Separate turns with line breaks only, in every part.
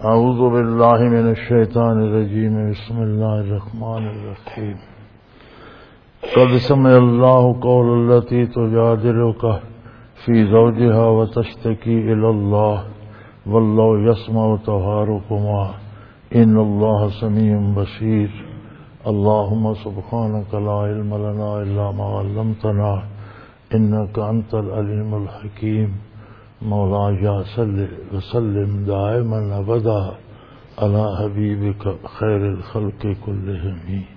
اعوذ باللہ من الشیطان الرجیم بسم اللہ الرحمن الرحیم قد سمع اللہ قول التی تجادلک فی زوجها وتشتکی الی اللہ واللہ یسمع تحاورکما ان اللہ سمیع بصیر اللہم سبحانک لا علم لنا الا ما علمتنا انک انت العلیم الحکیم مولایا صلی وسلم دائما ابدا علی حبیبک خیر الخلق کلہم.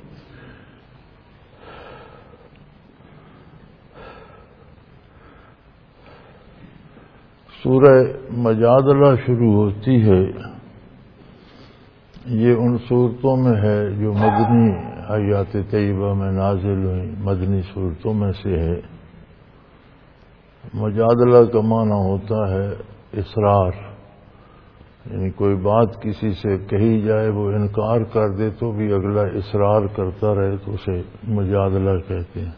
سورہ مجادلہ شروع ہوتی ہے. یہ ان صورتوں میں ہے جو مدنی آیات طیبہ میں نازل ہوئی، مدنی صورتوں میں سے ہے. مجادلہ کا معنی ہوتا ہے اصرار، یعنی کوئی بات کسی سے کہی جائے وہ انکار کر دے تو بھی اگلا اصرار کرتا رہے تو اسے مجادلہ کہتے ہیں.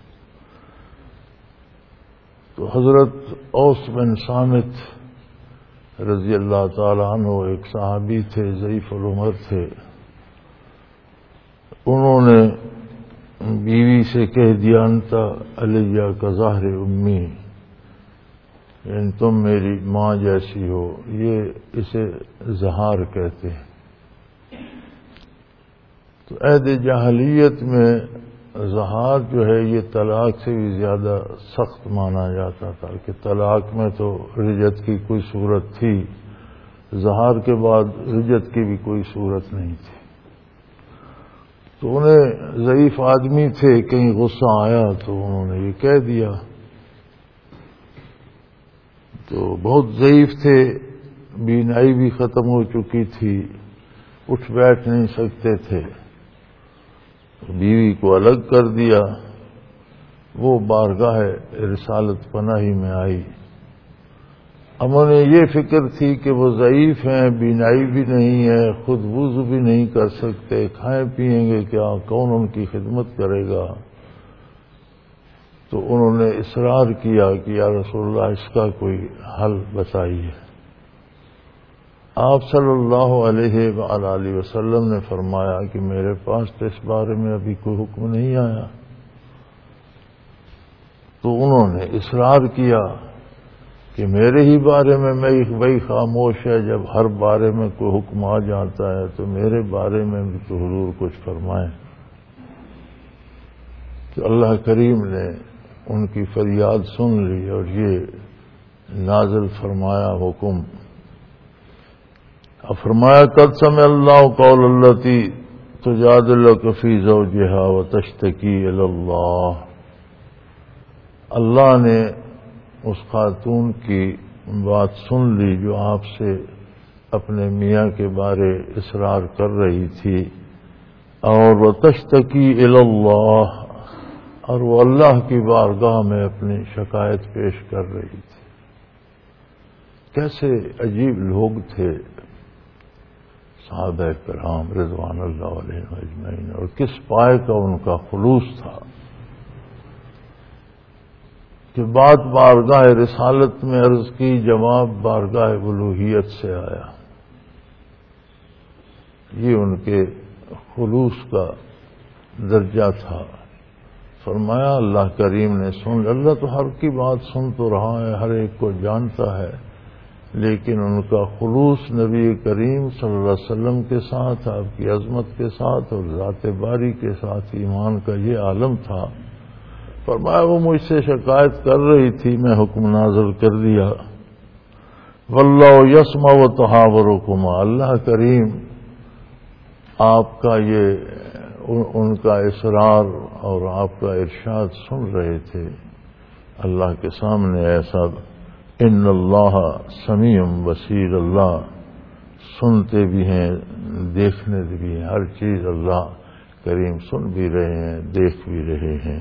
تو حضرت اوس بن صامت رضی اللہ تعالی عنہ ایک صحابی تھے، ضعیف العمر تھے. انہوں نے بیوی سے کہہ دیا انت علیہ کا ظاہر امی، یعنی تم میری ماں جیسی ہو. یہ اسے زہار کہتے ہیں. تو عہد جاہلیت میں زہار جو ہے یہ طلاق سے بھی زیادہ سخت مانا جاتا تھا کہ طلاق میں تو رجعت کی کوئی صورت تھی، زہار کے بعد رجعت کی بھی کوئی صورت نہیں تھی. تو انہیں ضعیف آدمی تھے، کہیں غصہ آیا تو انہوں نے یہ کہہ دیا. تو بہت ضعیف تھے، بینائی بھی ختم ہو چکی تھی، اٹھ بیٹھ نہیں سکتے تھے. بیوی کو الگ کر دیا. وہ بارگاہ رسالت پناہی میں آئی. اب انہیں یہ فکر تھی کہ وہ ضعیف ہیں، بینائی بھی نہیں ہے، خود وضو بھی نہیں کر سکتے، کھائیں پیئیں گے کیا، کون ان کی خدمت کرے گا. تو انہوں نے اصرار کیا کہ یا رسول اللہ اس کا کوئی حل بتائیے. آپ صلی اللہ علیہ وآلہ وسلم نے فرمایا کہ میرے پاس تو اس بارے میں ابھی کوئی حکم نہیں آیا. تو انہوں نے اصرار کیا کہ میرے ہی بارے میں بھائی خاموش ہے، جب ہر بارے میں کوئی حکم آ جاتا ہے تو میرے بارے میں بھی تو حضور کچھ فرمائیں. تو اللہ کریم نے ان کی فریاد سن لی اور یہ نازل فرمایا حکم. فرمایا قد سمع اللہ قول التی تجادلک فی زوجہا وتشتکی الی اللہ. اللہ نے اس خاتون کی بات سن لی جو آپ سے اپنے میاں کے بارے اصرار کر رہی تھی، اور وتشتکی الی اللہ، اور وہ اللہ کی بارگاہ میں اپنی شکایت پیش کر رہی تھی. کیسے عجیب لوگ تھے صحابہ کرام رضوان اللہ علیہم اجمعین، اور کس پائے کا ان کا خلوص تھا کہ بات بارگاہ رسالت میں عرض کی، جواب بارگاہ الوہیت سے آیا. یہ ان کے خلوص کا درجہ تھا. فرمایا اللہ کریم نے سن، اللہ تو ہر کی بات سن تو رہا ہے، ہر ایک کو جانتا ہے، لیکن ان کا خلوص نبی کریم صلی اللہ علیہ وسلم کے ساتھ، آپ کی عظمت کے ساتھ اور ذات باری کے ساتھ ایمان کا یہ عالم تھا. فرمایا وہ مجھ سے شکایت کر رہی تھی، میں حکم نازل کر دیا. واللہ یسمع تحاورکما، اللہ کریم آپ کا یہ ان کا اصرار اور آپ کا ارشاد سن رہے تھے. اللہ کے سامنے ایسا ان اللہ سمیع بصیر، اللہ سنتے بھی ہیں دیکھنے بھی ہیں، ہر چیز اللہ کریم سن بھی رہے ہیں دیکھ بھی رہے ہیں.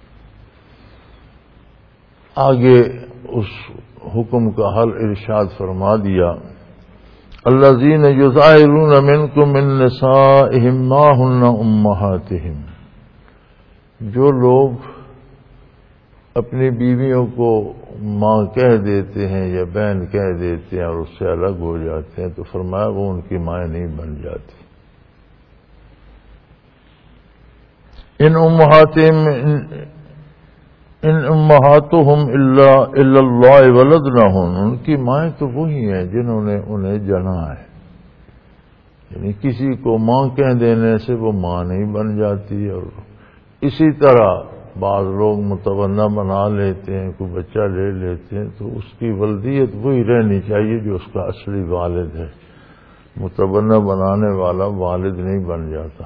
آگے اس حکم کا حل ارشاد فرما دیا. الذین یظاہرون منکم من نسائہم ما ہن امہاتہم، جو لوگ اپنی بیویوں کو ماں کہہ دیتے ہیں یا بہن کہہ دیتے ہیں اور اس سے الگ ہو جاتے ہیں تو فرمایا وہ ان کی مائیں نہیں بن جاتی. ان امہاتہم الا اللہ ولدنہن، ان کی مائیں تو وہی ہیں جنہوں نے انہیں جنا ہے. یعنی کسی کو ماں کہہ دینے سے وہ ماں نہیں بن جاتی. اور اسی طرح بعض لوگ متبنہ بنا لیتے ہیں، کوئی بچہ لے لیتے ہیں تو اس کی ولدیت وہی رہنی چاہیے جو اس کا اصلی والد ہے. متبنہ بنانے والا والد نہیں بن جاتا.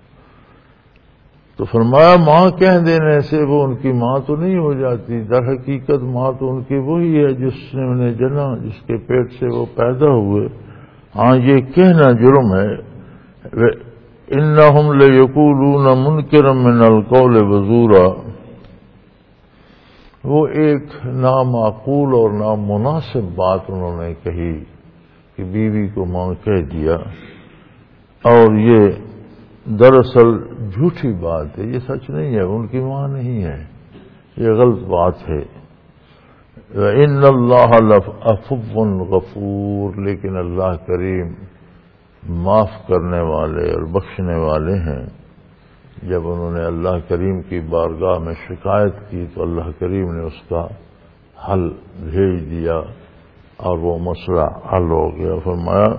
تو فرمایا ماں کہہ دینے سے وہ ان کی ماں تو نہیں ہو جاتی، در حقیقت ماں تو ان کی وہی ہے جس نے انہیں جنا، جس کے پیٹ سے وہ پیدا ہوئے. ہاں یہ کہنا جرم ہے. انہم لیقولون منکرا من القول وزورا، وہ ایک نامعقول اور نامناسب بات انہوں نے کہی کہ بیوی کو ماں کہہ دیا، اور یہ دراصل جھوٹی بات ہے، یہ سچ نہیں ہے، ان کی ماں نہیں ہے، یہ غلط بات ہے. وَإِنَّ اللَّهَ لَعَفُوٌّ غَفُورٌ، لیکن اللہ کریم معاف کرنے والے اور بخشنے والے ہیں. جب انہوں نے اللہ کریم کی بارگاہ میں شکایت کی تو اللہ کریم نے اس کا حل بھیج دیا اور وہ مسئلہ حل ہو گیا. فرمایا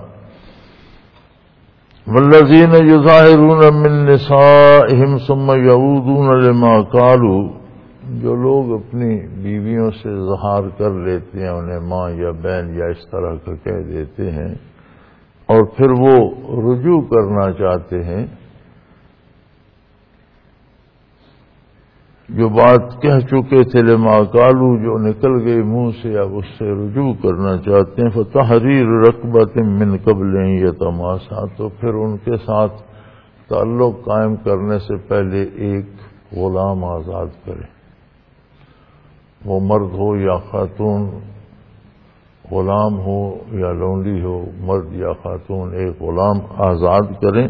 والذین یظاہرون من نسائہم ثم یعودون لما قالوا، جو لوگ اپنی بیویوں سے ظہار کر لیتے ہیں، انہیں ماں یا بہن یا اس طرح کا کہہ دیتے ہیں، اور پھر وہ رجوع کرنا چاہتے ہیں، جو بات کہہ چکے تھے لما قالوا، جو نکل گئی منہ سے، اب اس سے رجوع کرنا چاہتے ہیں، فتحریر رقبۃ من قبل ان یتماسا، تو پھر ان کے ساتھ تعلق قائم کرنے سے پہلے ایک غلام آزاد کریں. وہ مرد ہو یا خاتون، غلام ہو یا لونڈی ہو، مرد یا خاتون، ایک غلام آزاد کریں.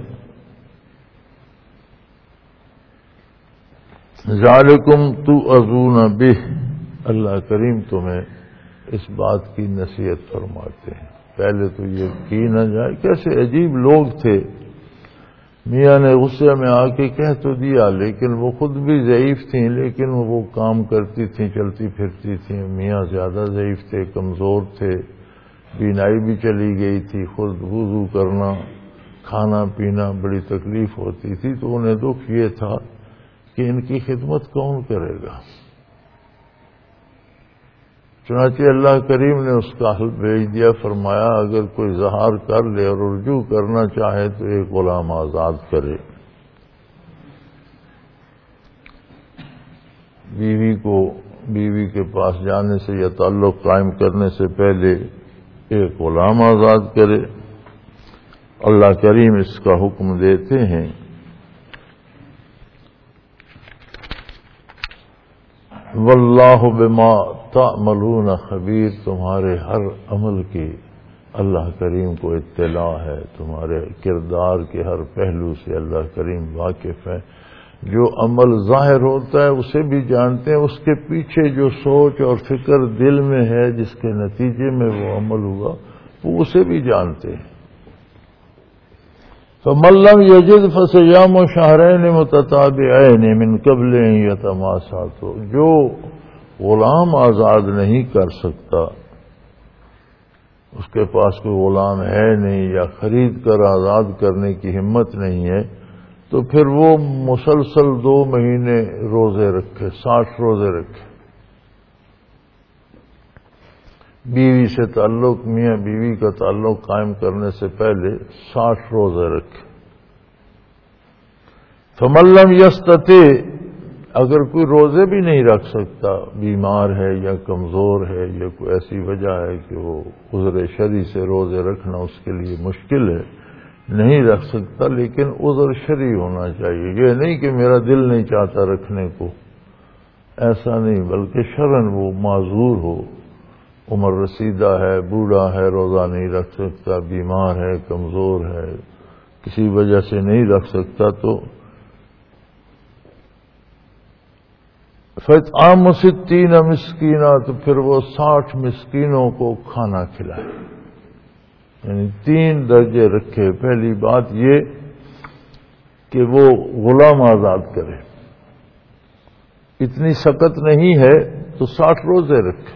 ذالکم توعظون بہ، اللہ کریم تمہیں اس بات کی نصیحت فرماتے ہیں. پہلے تو یہ کی نہ جائے. کیسے عجیب لوگ تھے. میاں نے غصے میں آ کے کہہ تو دیا، لیکن وہ خود بھی ضعیف تھیں، لیکن وہ کام کرتی تھیں، چلتی پھرتی تھیں. میاں زیادہ ضعیف تھے، کمزور تھے، بینائی بھی چلی گئی تھی، خود وضو کرنا، کھانا پینا بڑی تکلیف ہوتی تھی. تو انہیں دکھ یہ تھا کہ ان کی خدمت کون کرے گا. چنانچہ اللہ کریم نے اس کا حل بھیج دیا. فرمایا اگر کوئی ظہار کر لے اور رجوع کرنا چاہے تو ایک غلام آزاد کرے. بیوی کو بیوی کے پاس جانے سے یا تعلق قائم کرنے سے پہلے ایک غلام آزاد کرے. اللہ کریم اس کا حکم دیتے ہیں. واللہ بما تعملون خبیر، تمہارے ہر عمل کی اللہ کریم کو اطلاع ہے. تمہارے کردار کے ہر پہلو سے اللہ کریم واقف ہے. جو عمل ظاہر ہوتا ہے اسے بھی جانتے ہیں، اس کے پیچھے جو سوچ اور فکر دل میں ہے جس کے نتیجے میں وہ عمل ہوا وہ اسے بھی جانتے ہیں. فمن لم یجد فصیام شہرین متتابعین من قبل ان یتماسا، تو جو غلام آزاد نہیں کر سکتا، اس کے پاس کوئی غلام ہے نہیں یا خرید کر آزاد کرنے کی ہمت نہیں ہے، تو پھر وہ مسلسل 2 مہینے روزے رکھے، 60 روزے رکھے. بیوی سے تعلق، میاں بیوی کا تعلق قائم کرنے سے پہلے 60 روزے رکھے. فمن لم یستطع، اگر کوئی روزے بھی نہیں رکھ سکتا، بیمار ہے یا کمزور ہے یا کوئی ایسی وجہ ہے کہ وہ عذر شرعی سے روزے رکھنا اس کے لیے مشکل ہے، نہیں رکھ سکتا، لیکن عذر شرعی ہونا چاہیے. یہ نہیں کہ میرا دل نہیں چاہتا رکھنے کو، ایسا نہیں، بلکہ شرعاً وہ معذور ہو، عمر رسیدہ ہے، بوڑھا ہے، روزہ نہیں رکھ سکتا، بیمار ہے، کمزور ہے، کسی وجہ سے نہیں رکھ سکتا، تو فَإِطْعَامُ 60 مسکینہ، تو پھر وہ 60 مسکینوں کو کھانا کھلائے، یعنی 3 درجے رکھے۔ پہلی بات یہ کہ وہ غلام آزاد کرے، اتنی سخت نہیں ہے تو 60 روزے رکھے،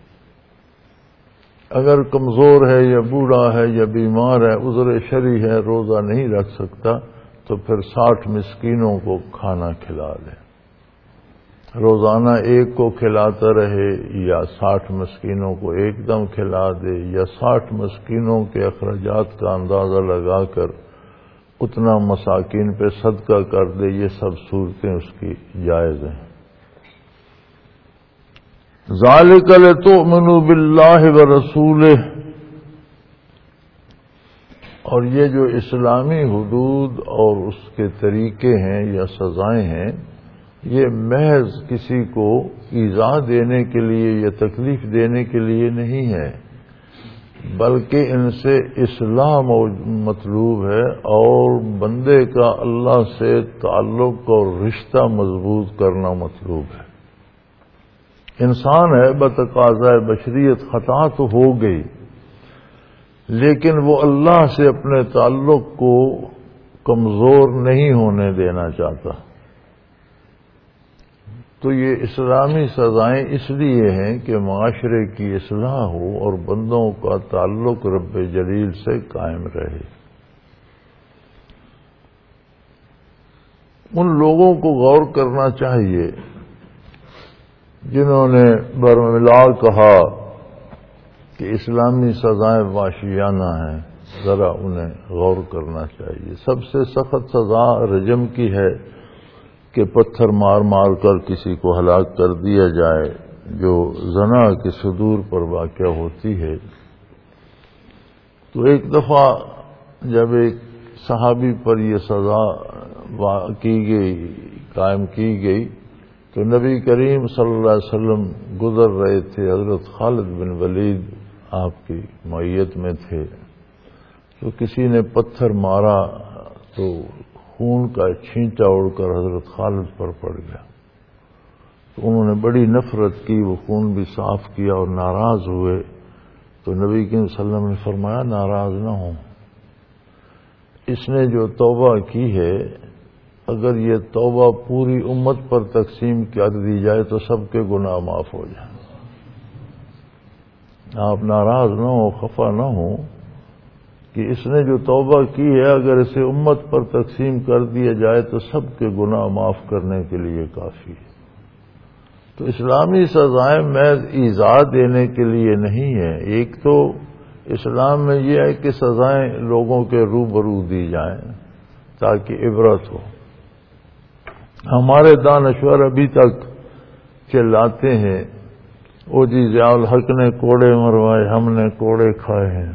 اگر کمزور ہے یا بوڑھا ہے یا بیمار ہے، عذر شرعی ہے، روزہ نہیں رکھ سکتا، تو پھر 60 مسکینوں کو کھانا کھلا دے، روزانہ ایک کو کھلاتا رہے یا 60 مسکینوں کو ایک دم کھلا دے، یا 60 مسکینوں کے اخراجات کا اندازہ لگا کر اتنا مساکین پہ صدقہ کر دے، یہ سب صورتیں اس کی جائز ہیں۔ ذالک لتؤمنوا باللہ ورسولہ، اور یہ جو اسلامی حدود اور اس کے طریقے ہیں یا سزائیں ہیں، یہ محض کسی کو ایذا دینے کے لیے یا تکلیف دینے کے لیے نہیں ہے، بلکہ ان سے اصلاح مطلوب ہے اور بندے کا اللہ سے تعلق اور رشتہ مضبوط کرنا مطلوب ہے۔ انسان ہے، بتقاضۂ بشریت خطا تو ہو گئی، لیکن وہ اللہ سے اپنے تعلق کو کمزور نہیں ہونے دینا چاہتا۔ تو یہ اسلامی سزائیں اس لیے ہیں کہ معاشرے کی اصلاح ہو اور بندوں کا تعلق رب جلیل سے قائم رہے۔ ان لوگوں کو غور کرنا چاہیے جنہوں نے برملا کہا کہ اسلامی سزائیں وحشیانہ ہیں، ذرا انہیں غور کرنا چاہیے۔ سب سے سخت سزا رجم کی ہے کہ پتھر مار مار کر کسی کو ہلاک کر دیا جائے، جو زنا کے صدور پر واقع ہوتی ہے۔ تو ایک دفعہ جب ایک صحابی پر یہ سزا قائم کی گئی تو نبی کریم صلی اللہ علیہ وسلم گزر رہے تھے، حضرت خالد بن ولید آپ کی معیت میں تھے، تو کسی نے پتھر مارا تو خون کا چھینٹا اڑ کر حضرت خالد پر پڑ گیا، تو انہوں نے بڑی نفرت کی، وہ خون بھی صاف کیا اور ناراض ہوئے۔ تو نبی کریم صلی اللہ علیہ وسلم نے فرمایا ناراض نہ ہوں، اس نے جو توبہ کی ہے، اگر یہ توبہ پوری امت پر تقسیم کر دی جائے تو سب کے گناہ معاف ہو جائیں۔ آپ ناراض نہ ہو، خفا نہ ہو کہ اس نے جو توبہ کی ہے اگر اسے امت پر تقسیم کر دیا جائے تو سب کے گناہ معاف کرنے کے لیے کافی ہے۔ تو اسلامی سزائیں محض ایذا دینے کے لیے نہیں ہیں۔ ایک تو اسلام میں یہ ہے کہ سزائیں لوگوں کے روبرو دی جائیں تاکہ عبرت ہو۔ ہمارے دانشور ابھی تک چلاتے ہیں او جی ضیاء الحق نے کوڑے مروائے، ہم نے کوڑے کھائے ہیں،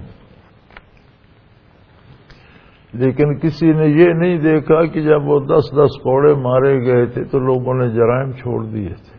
لیکن کسی نے یہ نہیں دیکھا کہ جب وہ 10 کوڑے مارے گئے تھے تو لوگوں نے جرائم چھوڑ دیے تھے۔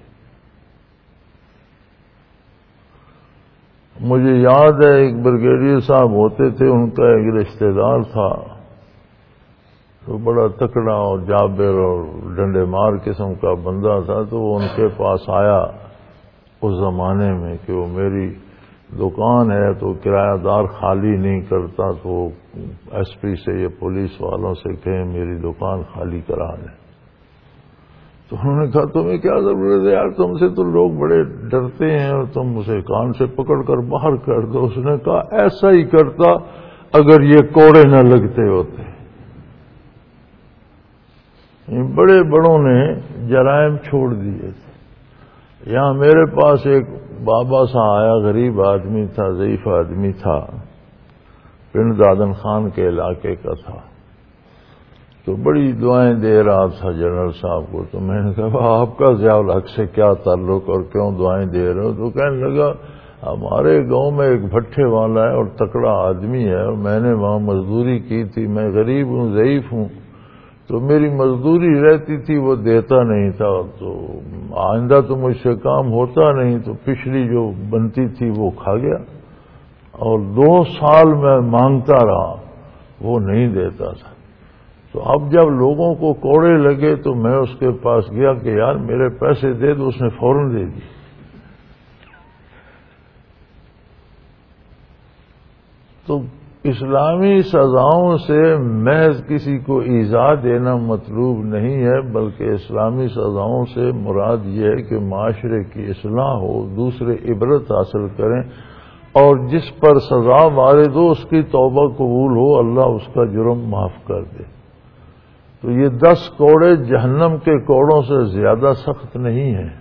مجھے یاد ہے ایک بریگیڈیئر صاحب ہوتے تھے، ان کا ایک رشتہ دار تھا، تو بڑا تکڑا اور جابر اور ڈنڈے مار قسم کا بندہ تھا، تو وہ ان کے پاس آیا اس زمانے میں کہ وہ میری دکان ہے تو کرایہ دار خالی نہیں کرتا، تو ایس پی سے یا پولیس والوں سے کہیں میری دکان خالی کرا دیں۔ تو انہوں نے کہا تمہیں کیا ضرورت ہے یار، تم سے تو لوگ بڑے ڈرتے ہیں اور تم اسے کان سے پکڑ کر باہر کر دو۔ اس نے کہا ایسا ہی کرتا اگر یہ کوڑے نہ لگتے ہوتے۔ بڑے بڑوں نے جرائم چھوڑ دیے تھے۔ یہاں میرے پاس ایک بابا سا آیا، غریب آدمی تھا، ضعیف آدمی تھا، پنڈ دادن خان کے علاقے کا تھا، تو بڑی دعائیں دے رہا تھا جنرل صاحب کو۔ تو میں نے کہا آپ کا ضیاء الحق سے کیا تعلق اور کیوں دعائیں دے رہے ہو؟ تو کہنے لگا ہمارے گاؤں میں ایک بھٹے والا ہے اور تکڑا آدمی ہے، اور میں نے وہاں مزدوری کی تھی، میں غریب ہوں، ضعیف ہوں، تو میری مزدوری رہتی تھی، وہ دیتا نہیں تھا، تو آئندہ تو مجھ سے کام ہوتا نہیں، تو پچھلی جو بنتی تھی وہ کھا گیا، اور 2 سال میں مانگتا رہا، وہ نہیں دیتا تھا۔ تو اب جب لوگوں کو کوڑے لگے تو میں اس کے پاس گیا کہ یار میرے پیسے دے دو، اس نے فوراً دے دی۔ تو اسلامی سزاؤں سے محض کسی کو ایذا دینا مطلوب نہیں ہے، بلکہ اسلامی سزاؤں سے مراد یہ ہے کہ معاشرے کی اصلاح ہو، دوسرے عبرت حاصل کریں، اور جس پر سزا وارد ہو اس کی توبہ قبول ہو، اللہ اس کا جرم معاف کر دے۔ تو یہ 10 کوڑے جہنم کے کوڑوں سے زیادہ سخت نہیں ہیں۔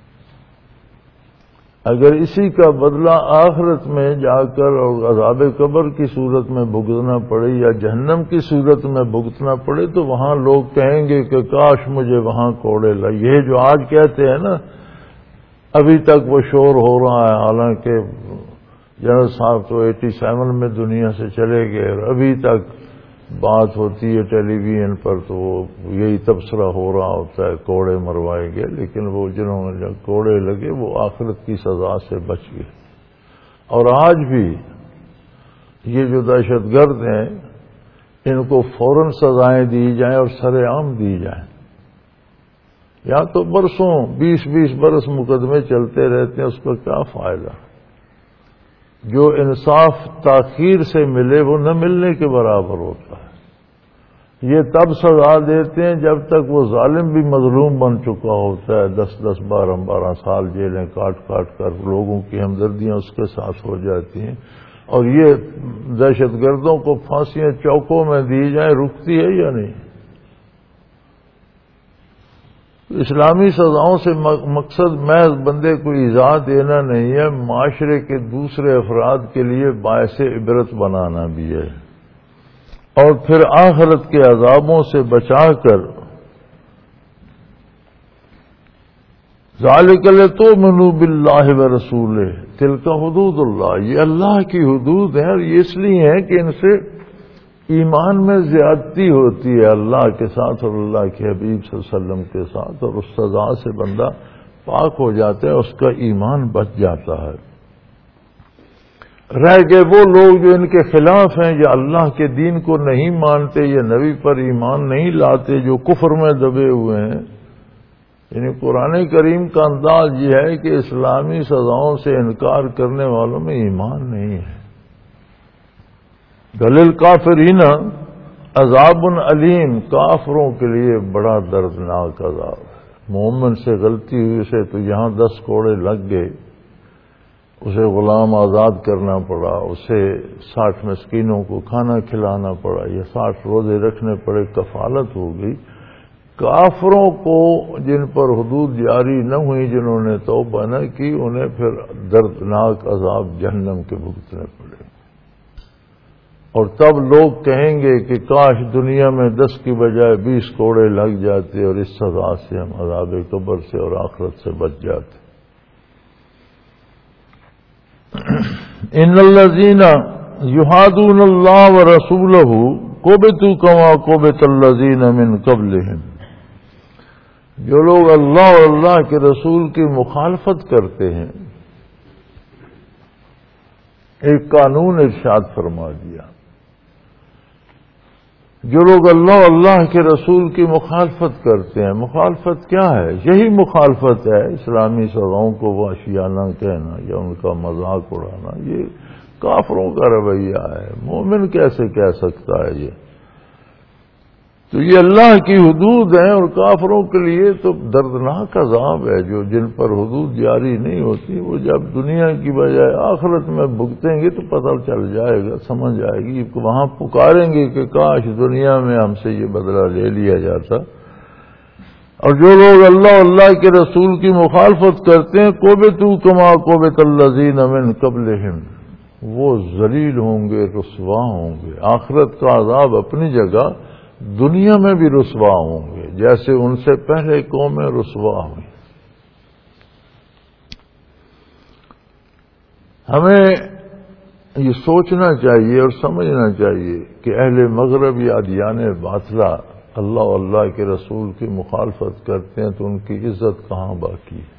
اگر اسی کا بدلہ آخرت میں جا کر اور عذاب قبر کی صورت میں بھگتنا پڑے یا جہنم کی صورت میں بھگتنا پڑے تو وہاں لوگ کہیں گے کہ کاش مجھے وہاں کوڑے لگے۔ یہ جو آج کہتے ہیں نا، ابھی تک وہ شور ہو رہا ہے، حالانکہ جنرل صاحب تو 87 میں دنیا سے چلے گئے، اور ابھی تک بات ہوتی ہے ٹیلی ویژن پر تو یہی تبصرہ ہو رہا ہوتا ہے کوڑے مروائے گئے، لیکن وہ جنہوں نے جب کوڑے لگے وہ آخرت کی سزا سے بچ گئے۔ اور آج بھی یہ جو دہشت گرد ہیں ان کو فوراً سزائیں دی جائیں اور سر عام دی جائیں، یا تو برسوں 20 برس مقدمے چلتے رہتے ہیں، اس کا کیا فائدہ؟ جو انصاف تاخیر سے ملے وہ نہ ملنے کے برابر ہوتا ہے۔ یہ تب سزا دیتے ہیں جب تک وہ ظالم بھی مظلوم بن چکا ہوتا ہے، 10 12 سال جیلیں کاٹ کر لوگوں کی ہمدردیاں اس کے ساتھ ہو جاتی ہیں، اور یہ دہشت گردوں کو پھانسیاں چوکوں میں دی جائیں، رکتی ہے یا نہیں؟ اسلامی سزاؤں سے مقصد محض بندے کو ایذا دینا نہیں ہے، معاشرے کے دوسرے افراد کے لیے باعث عبرت بنانا بھی ہے، اور پھر آخرت کے عذابوں سے بچا کر ذالک لتؤمنوا باللہ ورسولہ تلک حدود اللہ، یہ اللہ کی حدود ہیں، اور یہ اس لیے ہے کہ ان سے ایمان میں زیادتی ہوتی ہے اللہ کے ساتھ اور اللہ کے حبیب صلی اللہ علیہ وسلم کے ساتھ، اور اس سزا سے بندہ پاک ہو جاتا ہے، اس کا ایمان بچ جاتا ہے۔ رہ گئے وہ لوگ جو ان کے خلاف ہیں، یا اللہ کے دین کو نہیں مانتے، یا نبی پر ایمان نہیں لاتے، جو کفر میں دبے ہوئے ہیں، یعنی قرآن کریم کا انداز یہ ہے کہ اسلامی سزاؤں سے انکار کرنے والوں میں ایمان نہیں ہے۔ للکافرین عذاب علیم، کافروں کے لیے بڑا دردناک عذاب ہے۔ مومن سے غلطی ہوئی اسے تو یہاں 10 کوڑے لگ گئے، اسے غلام آزاد کرنا پڑا، اسے 60 مسکینوں کو کھانا کھلانا پڑا، یا 60 روزے رکھنے پڑے، کفالت ہو گئی۔ کافروں کو جن پر حدود جاری نہ ہوئی، جنہوں نے توبہ نہ کی، انہیں پھر دردناک عذاب جہنم کے بھگتنے پڑے، اور تب لوگ کہیں گے کہ کاش دنیا میں 10 کی بجائے 20 کوڑے لگ جاتے اور اس سزا سے ہم عذاب قبر سے اور آخرت سے بچ جاتے۔ ان الذین یحادون اللہ ورسولہ کبتوا کما کبت الذین من قبلہم، جو لوگ اللہ اور اللہ کے رسول کی مخالفت کرتے ہیں، ایک قانون ارشاد فرما دیا، جو لوگ اللہ اور اللہ کے رسول کی مخالفت کرتے ہیں۔ مخالفت کیا ہے؟ یہی مخالفت ہے، اسلامی سزاؤں کو وحشیانہ کہنا یا ان کا مذاق اڑانا، یہ کافروں کا رویہ ہے، مومن کیسے کہہ سکتا ہے یہ؟ تو یہ اللہ کی حدود ہیں، اور کافروں کے لیے تو دردناک عذاب ہے، جو جن پر حدود جاری نہیں ہوتی، وہ جب دنیا کی بجائے آخرت میں بھگتیں گے تو پتہ چل جائے گا، سمجھ آئے گی، وہاں پکاریں گے کہ کاش دنیا میں ہم سے یہ بدلہ لے لیا جاتا۔ اور جو لوگ اللہ اللہ کے رسول کی مخالفت کرتے ہیں، کبتوا کما کبت الذین من قبلہم، وہ ذلیل ہوں گے، رسوا ہوں گے۔ آخرت کا عذاب اپنی جگہ، دنیا میں بھی رسوا ہوں گے، جیسے ان سے پہلے قومیں رسوا ہوئی۔ ہمیں یہ سوچنا چاہیے اور سمجھنا چاہیے کہ اہل مغرب یا ادیان باطلہ اللہ اور اللہ کے رسول کی مخالفت کرتے ہیں تو ان کی عزت کہاں باقی ہے؟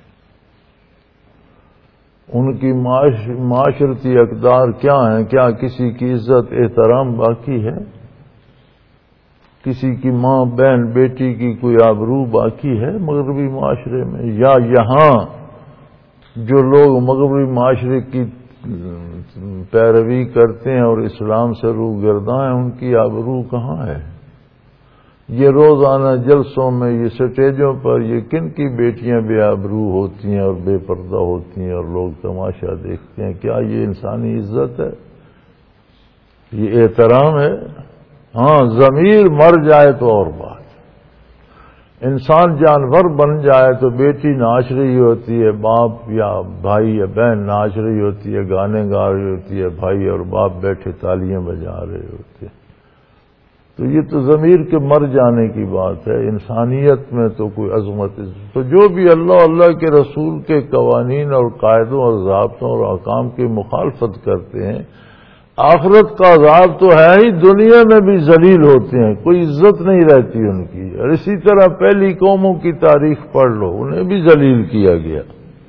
ان کی معاشرتی اقدار کیا ہیں؟ کیا کسی کی عزت احترام باقی ہے؟ کسی کی ماں بہن بیٹی کی کوئی آبرو باقی ہے مغربی معاشرے میں؟ یا یہاں جو لوگ مغربی معاشرے کی پیروی کرتے ہیں اور اسلام سے روگرداں ہیں ان کی آبرو کہاں ہے؟ یہ روزانہ جلسوں میں، یہ سٹیجوں پر یہ کن کی بیٹیاں بے آبرو ہوتی ہیں اور بے پردہ ہوتی ہیں اور لوگ تماشا دیکھتے ہیں؟ کیا یہ انسانی عزت ہے؟ یہ احترام ہے؟ ہاں، ضمیر مر جائے تو اور بات، انسان جانور بن جائے تو بیٹی ناچ رہی ہوتی ہے، باپ یا بھائی یا بہن ناچ رہی ہوتی ہے، گانے گا رہی ہوتی ہے، بھائی اور باپ بیٹھے تالیاں بجا رہے ہوتے ہیں۔ تو یہ تو ضمیر کے مر جانے کی بات ہے، انسانیت میں تو کوئی عظمت۔ تو جو بھی اللہ کے رسول کے قوانین اور قاعدوں اور ضابطوں اور احکام کی مخالفت کرتے ہیں، آخرت کا عذاب تو ہے ہی، دنیا میں بھی ذلیل ہوتے ہیں، کوئی عزت نہیں رہتی ان کی۔ اور اسی طرح پہلی قوموں کی تاریخ پڑھ لو، انہیں بھی ذلیل کیا گیا۔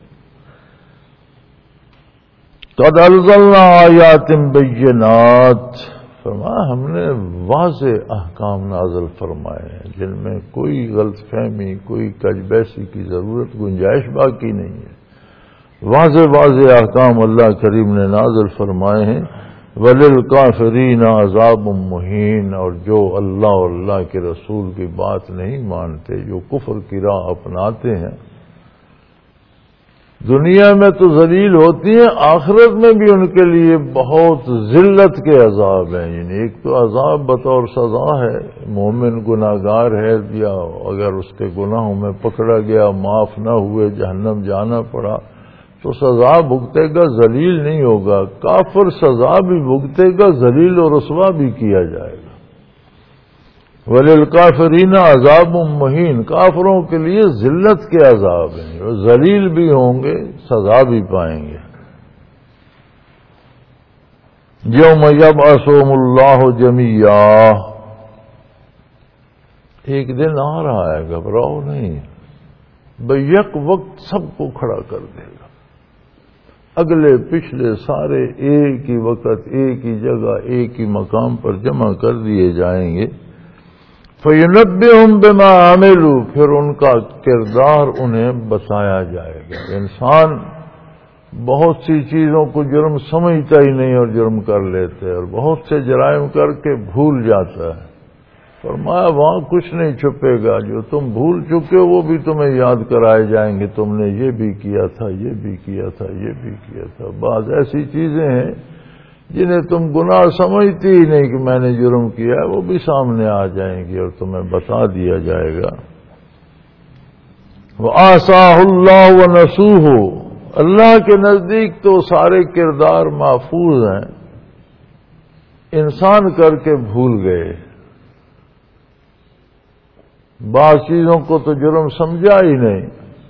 قد انزلنا آیات بینات، فرمایا ہم نے واضح احکام نازل فرمائے ہیں جن میں کوئی غلط فہمی، کوئی کج بیسی کی ضرورت، گنجائش باقی نہیں ہے۔ واضح احکام اللہ کریم نے نازل فرمائے ہیں۔ وَلِلْكَافِرِينَ عَذَابٌ مُّهِينٌ، اور جو اللہ اور اللہ کے رسول کی بات نہیں مانتے، جو کفر کی راہ اپناتے ہیں، دنیا میں تو ذلیل ہوتی ہیں، آخرت میں بھی ان کے لیے بہت ذلت کے عذاب ہیں۔ یعنی ایک تو عذاب بطور سزا ہے، مومن گناہگار ہے یا اگر اس کے گناہوں میں پکڑا گیا، معاف نہ ہوئے، جہنم جانا پڑا تو سزا بھگتے گا، ذلیل نہیں ہوگا۔ کافر سزا بھی بھگتے گا، ذلیل و رسوا بھی کیا جائے گا۔ وَلِلْكَافِرِينَ عَذَابٌ مُّهِينٌ، کافروں کے لیے ذلت کے عذاب ہیں، وہ ذلیل بھی ہوں گے، سزا بھی پائیں گے۔ یوم یبعثہم اللہ جمیعا، ایک دن آ رہا ہے، گھبراؤ نہیں، بیک وقت سب کو کھڑا کر دے گا، اگلے پچھلے سارے ایک ہی وقت، ایک ہی جگہ، ایک ہی مقام پر جمع کر دیے جائیں گے۔ فَيُنَبِّئُهُم بِمَا عَمِلُوا، پھر ان کا کردار انہیں بتایا جائے گا۔ انسان بہت سی چیزوں کو جرم سمجھتا ہی نہیں اور جرم کر لیتے اور بہت سے جرائم کر کے بھول جاتا ہے۔ فرمایا وہاں کچھ نہیں چھپے گا، جو تم بھول چکے ہو وہ بھی تمہیں یاد کرائے جائیں گے، تم نے یہ بھی کیا تھا، یہ بھی کیا تھا، یہ بھی کیا تھا۔ بعض ایسی چیزیں ہیں جنہیں تم گناہ سمجھتی ہی نہیں کہ میں نے جرم کیا ہے، وہ بھی سامنے آ جائیں گی اور تمہیں بتا دیا جائے گا۔ وَآسَاهُ اللَّهُ وَنَسُوهُ، اللہ کے نزدیک تو سارے کردار محفوظ ہیں، انسان کر کے بھول گئے۔ بعض چیزوں کو تو جرم سمجھا ہی نہیں،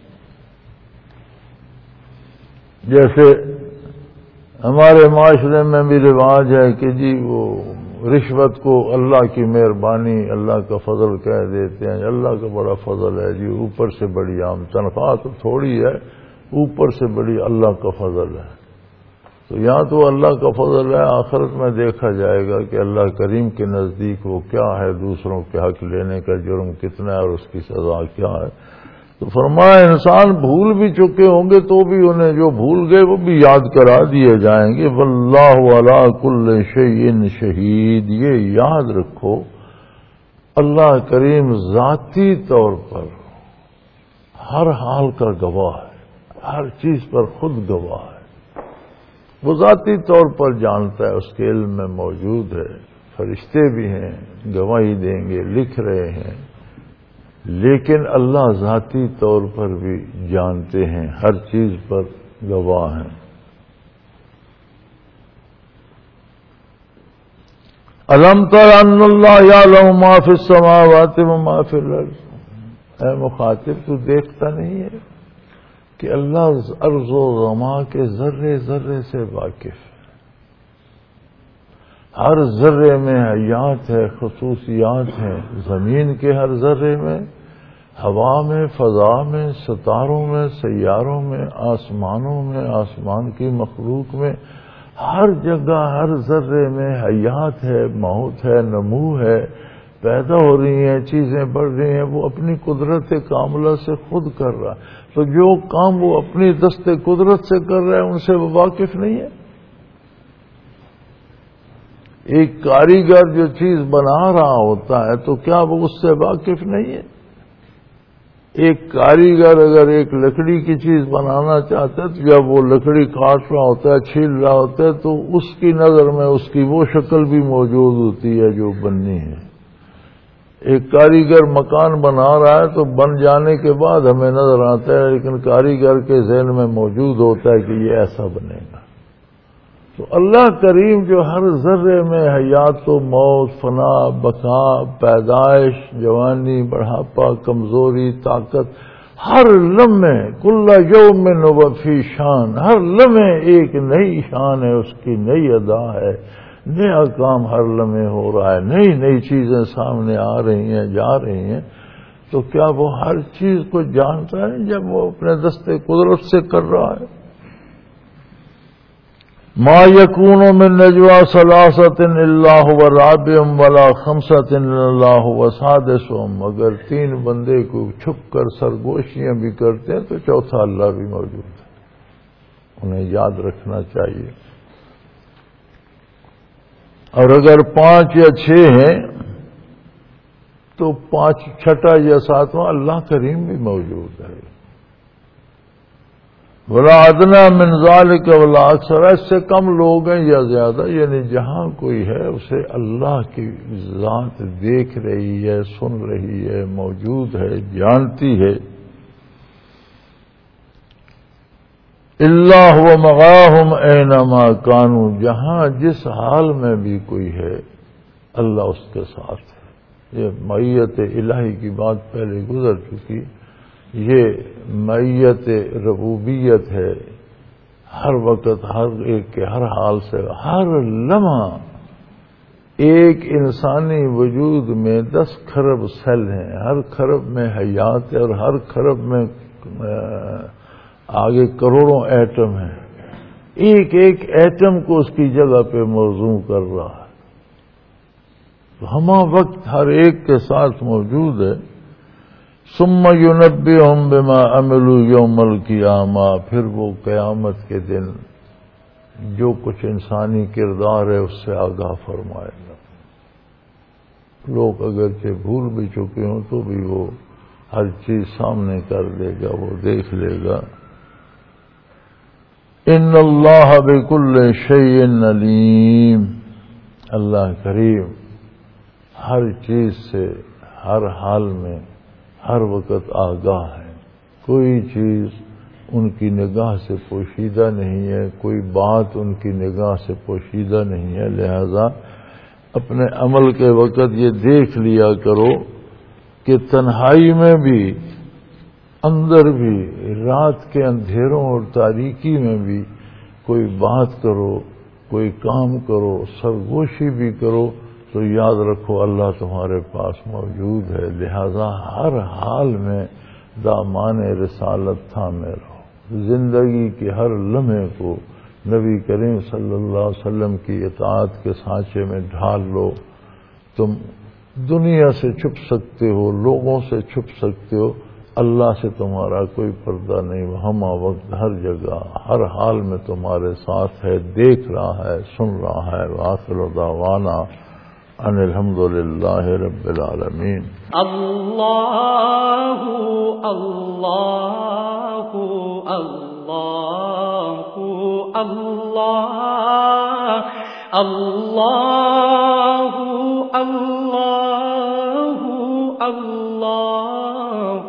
جیسے ہمارے معاشرے میں بھی رواج ہے کہ جی وہ رشوت کو اللہ کی مہربانی، اللہ کا فضل کہہ دیتے ہیں، اللہ کا بڑا فضل ہے جی، اوپر سے بڑی عام تنخواہ تو تھوڑی ہے، اوپر سے بڑی اللہ کا فضل ہے۔ تو یہاں تو اللہ کا فضل ہے، آخرت میں دیکھا جائے گا کہ اللہ کریم کے نزدیک وہ کیا ہے، دوسروں کے حق لینے کا جرم کتنا ہے اور اس کی سزا کیا ہے۔ تو فرمایا انسان بھول بھی چکے ہوں گے تو بھی انہیں جو بھول گئے وہ بھی یاد کرا دیے جائیں گے۔ واللہ علی کل شیء شہید، یہ یاد رکھو اللہ کریم ذاتی طور پر ہر حال کا گواہ ہے، ہر چیز پر خود گواہ ہے، وہ ذاتی طور پر جانتا ہے، اس کے علم میں موجود ہے، فرشتے بھی ہیں گواہی دیں گے، لکھ رہے ہیں، لیکن اللہ ذاتی طور پر بھی جانتے ہیں، ہر چیز پر گواہ ہیں۔ الم تر ان اللہ یعلم ما فی السماوات وما فی الارض، اے مخاطب تو دیکھتا نہیں ہے کہ اللہ ارض و سما کے ذرے ذرے سے واقف ہے، ہر ذرے میں حیات ہے، خصوصیات ہیں، زمین کے ہر ذرے میں، ہوا میں، فضا میں، ستاروں میں، سیاروں میں، آسمانوں میں، آسمان کی مخلوق میں، ہر جگہ ہر ذرے میں حیات ہے، موت ہے، نمو ہے، پیدا ہو رہی ہیں، چیزیں بڑھ رہی ہیں، وہ اپنی قدرت کاملہ سے خود کر رہا ہے۔ تو جو کام وہ اپنی دست قدرت سے کر رہا ہے ان سے وہ واقف نہیں ہے۔ ایک کاریگر جو چیز بنا رہا ہوتا ہے تو کیا وہ اس سے واقف نہیں ہے؟ ایک کاریگر اگر ایک لکڑی کی چیز بنانا چاہتا ہے تو جب وہ لکڑی کاٹ رہا ہوتا ہے، چھیل رہا ہوتا ہے، تو اس کی نظر میں اس کی وہ شکل بھی موجود ہوتی ہے جو بننی ہے۔ ایک کاریگر مکان بنا رہا ہے تو بن جانے کے بعد ہمیں نظر آتا ہے، لیکن کاریگر کے ذہن میں موجود ہوتا ہے کہ یہ ایسا بنے گا۔ تو اللہ کریم جو ہر ذرے میں حیات و موت، فنا، بقا، پیدائش، جوانی، بڑھاپا، کمزوری، طاقت، ہر لمحے کل یوم ہو فی شان، ہر لمحے ایک نئی شان ہے، اس کی نئی ادا ہے، نیا کام ہر لمحے ہو رہا ہے، نئی نئی چیزیں سامنے آ رہی ہیں، جا رہی ہیں۔ تو کیا وہ ہر چیز کو جانتا ہے جب وہ اپنے دست قدرت سے کر رہا ہے؟ ما یکون من نجوا ثلاثۃ الا هو رابعهم ولا خمسۃ الا هو سادسهم، اگر تین بندے کو چھپ کر سرگوشیاں بھی کرتے ہیں تو چوتھا اللہ بھی موجود ہے، انہیں یاد رکھنا چاہیے۔ اور اگر 5 یا 6 ہیں تو 5 چھٹا یا 7واں اللہ کریم بھی موجود ہے۔ ولا ادنی من ذلک ولا اکثر، اس سے کم لوگ ہیں یا زیادہ، یعنی جہاں کوئی ہے اسے اللہ کی ذات دیکھ رہی ہے، سن رہی ہے، موجود ہے، جانتی ہے۔ الا هو مغاہم اینما کانوا، جہاں جس حال میں بھی کوئی ہے اللہ اس کے ساتھ ہے۔ یہ معیت الہی کی بات پہلے گزر چکی، یہ معیت ربوبیت ہے، ہر وقت ہر ایک کے ہر حال سے، ہر لمحہ ایک انسانی وجود میں 10 کھرب سیل ہیں، ہر کھرب میں حیات ہے، اور ہر کھرب میں آگے کروڑوں ایٹم ہیں، ایک ایک ایٹم کو اس کی جگہ پہ موزوں کر رہا ہے، تو ہمہ وقت ہر ایک کے ساتھ موجود ہے۔ ثم ينبئهم بما عملوا يوم القیامہ، پھر وہ قیامت کے دن جو کچھ انسانی کردار ہے اس سے آگاہ فرمائے گا۔ لوگ اگرچہ بھول بھی چکے ہوں تو بھی وہ ہر چیز سامنے کر دے گا، وہ دیکھ لے گا۔ ان اللہ بكل شیء علیم، اللہ کریم ہر چیز سے ہر حال میں ہر وقت آگاہ ہے، کوئی چیز ان کی نگاہ سے پوشیدہ نہیں ہے، کوئی بات ان کی نگاہ سے پوشیدہ نہیں ہے، لہذا اپنے عمل کے وقت یہ دیکھ لیا کرو کہ تنہائی میں بھی، اندر بھی، رات کے اندھیروں اور تاریکی میں بھی کوئی بات کرو، کوئی کام کرو، سرگوشی بھی کرو تو یاد رکھو اللہ تمہارے پاس موجود ہے، لہذا ہر حال میں دامان رسالت تھامے رہو، زندگی کے ہر لمحے کو نبی کریم صلی اللہ علیہ وسلم کی اطاعت کے سانچے میں ڈھال لو۔ تم دنیا سے چھپ سکتے ہو، لوگوں سے چھپ سکتے ہو، اللہ سے تمہارا کوئی پردہ نہیں، وہ ہمہ وقت ہر جگہ ہر حال میں تمہارے ساتھ ہے، دیکھ رہا ہے، سن رہا ہے۔ وآخر دعوانا ان الحمد للہ رب العالمین۔
اللہ اللہ اللہ اللہ اللہ اللہ اللہ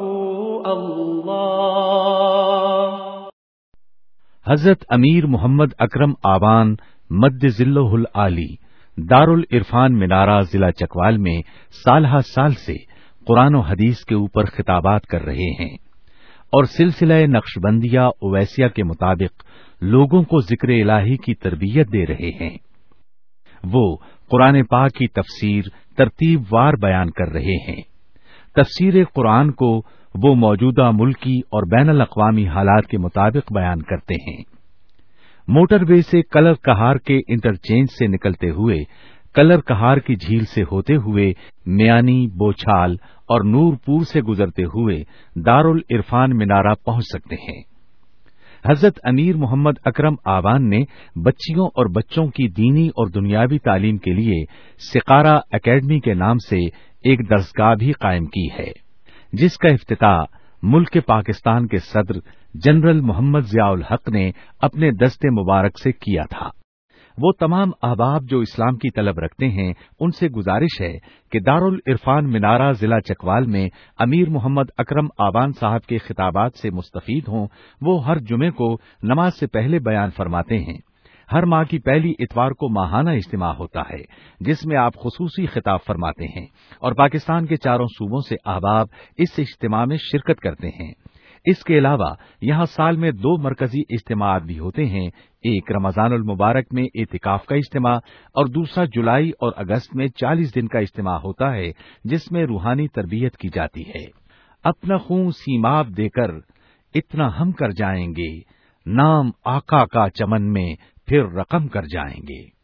اللہ۔
حضرت امیر محمد اکرم آوان مد ذلہ العالی دارالعرفان منارہ ضلع چکوال میں سالہ سال سے قرآن و حدیث کے اوپر خطابات کر رہے ہیں اور سلسلہ نقشبندیہ اویسیہ کے مطابق لوگوں کو ذکر الہی کی تربیت دے رہے ہیں۔ وہ قرآن پاک کی تفسیر ترتیب وار بیان کر رہے ہیں۔ تفسیر قرآن کو وہ موجودہ ملکی اور بین الاقوامی حالات کے مطابق بیان کرتے ہیں۔ موٹر وے سے کلر کہار کے انٹرچینج سے نکلتے ہوئے کلر کہار کی جھیل سے ہوتے ہوئے میانی، بوچھال اور نورپور سے گزرتے ہوئے دارالعرفان منارہ پہنچ سکتے ہیں۔ حضرت امیر محمد اکرم آوان نے بچیوں اور بچوں کی دینی اور دنیاوی تعلیم کے لیے سقارہ اکیڈمی کے نام سے ایک درسگاہ بھی قائم کی ہے، جس کا افتتاح ملک پاکستان کے صدر جنرل محمد ضیاء الحق نے اپنے دست مبارک سے کیا تھا۔ وہ تمام احباب جو اسلام کی طلب رکھتے ہیں ان سے گزارش ہے کہ دارالعرفان منارہ ضلع چکوال میں امیر محمد اکرم آوان صاحب کے خطابات سے مستفید ہوں۔ وہ ہر جمعے کو نماز سے پہلے بیان فرماتے ہیں۔ ہر ماہ کی پہلی اتوار کو ماہانہ اجتماع ہوتا ہے جس میں آپ خصوصی خطاب فرماتے ہیں اور پاکستان کے چاروں صوبوں سے احباب اس اجتماع میں شرکت کرتے ہیں۔ اس کے علاوہ یہاں سال میں 2 مرکزی اجتماعات بھی ہوتے ہیں، ایک رمضان المبارک میں اعتکاف کا اجتماع اور دوسرا جولائی اور اگست میں 40 دن کا اجتماع ہوتا ہے جس میں روحانی تربیت کی جاتی ہے۔ اپنا خون سیماب دے کر اتنا ہم کر جائیں گے، نام آقا کا چمن میں پھر رقم کر جائیں گے۔